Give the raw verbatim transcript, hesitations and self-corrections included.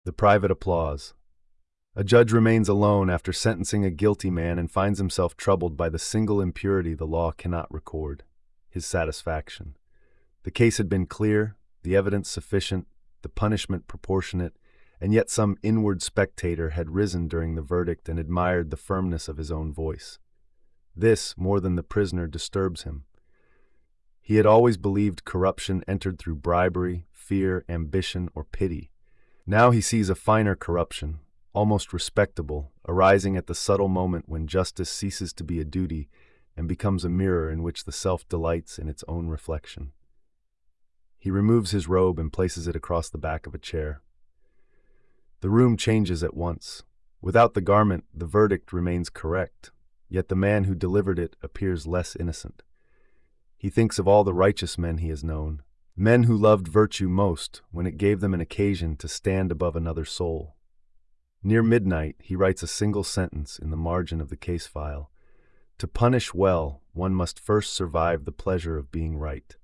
The private applause. A judge remains alone after sentencing a guilty man and finds himself troubled by the single impurity the law cannot record: his satisfaction. The case had been clear, the evidence sufficient, the punishment proportionate, and yet some inward spectator had risen during the verdict and admired the firmness of his own voice. This, more than the prisoner, disturbs him. He had always believed corruption entered through bribery, fear, ambition, or pity. Now he sees a finer corruption, almost respectable, arising at the subtle moment when justice ceases to be a duty and becomes a mirror in which the self delights in its own reflection. He removes his robe and places it across the back of a chair. The room changes at once. Without the garment, the verdict remains correct, yet the man who delivered it appears less innocent. He thinks of all the righteous men he has known, men who loved virtue most when it gave them an occasion to stand above another soul. Near midnight, he writes a single sentence in the margin of the case file: "To punish well, one must first survive the pleasure of being right."